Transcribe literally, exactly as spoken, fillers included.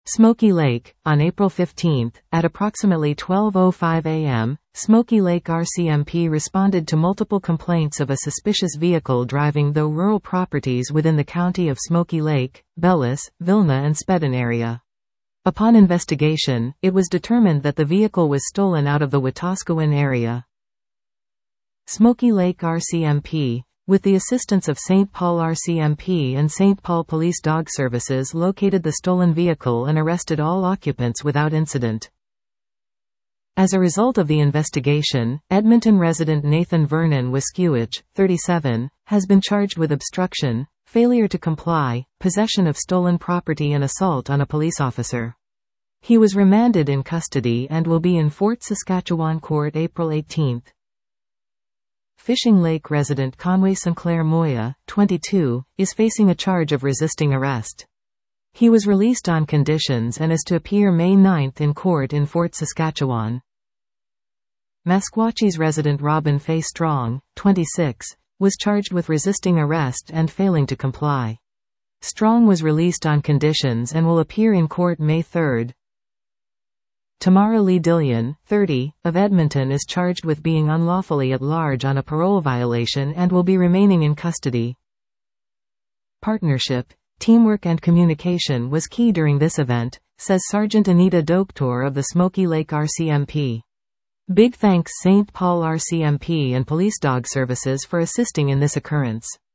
Smoky Lake, on April fifteenth, at approximately twelve oh five a m, Smoky Lake R C M P responded to multiple complaints of a suspicious vehicle driving through rural properties within the county of Smoky Lake, Bellis, Vilna and Spedin area. Upon investigation, it was determined that the vehicle was stolen out of the Wetaskiwin area. Smoky Lake R C M P, with the assistance of Saint Paul R C M P and Saint Paul Police Dog Services, located the stolen vehicle and arrested all occupants without incident. As a result of the investigation, Edmonton resident Nathan Vernon Wiskiewicz, thirty-seven, has been charged with obstruction, failure to comply, possession of stolen property and assault on a police officer. He was remanded in custody and will be in Fort Saskatchewan Court April eighteenth. Fishing Lake resident Conway Sinclair Moya, twenty-two, is facing a charge of resisting arrest. He was released on conditions and is to appear May ninth in court in Fort Saskatchewan. Meskwachis resident Robin Faye Strong, twenty-six, was charged with resisting arrest and failing to comply. Strong was released on conditions and will appear in court May third. Tamara Lee Dillion, thirty, of Edmonton is charged with being unlawfully at large on a parole violation and will be remaining in custody. Partnership, teamwork and communication was key during this event, says Sergeant Anita Doktor of the Smoky Lake R C M P. Big thanks Saint Paul R C M P and Police Dog Services for assisting in this occurrence.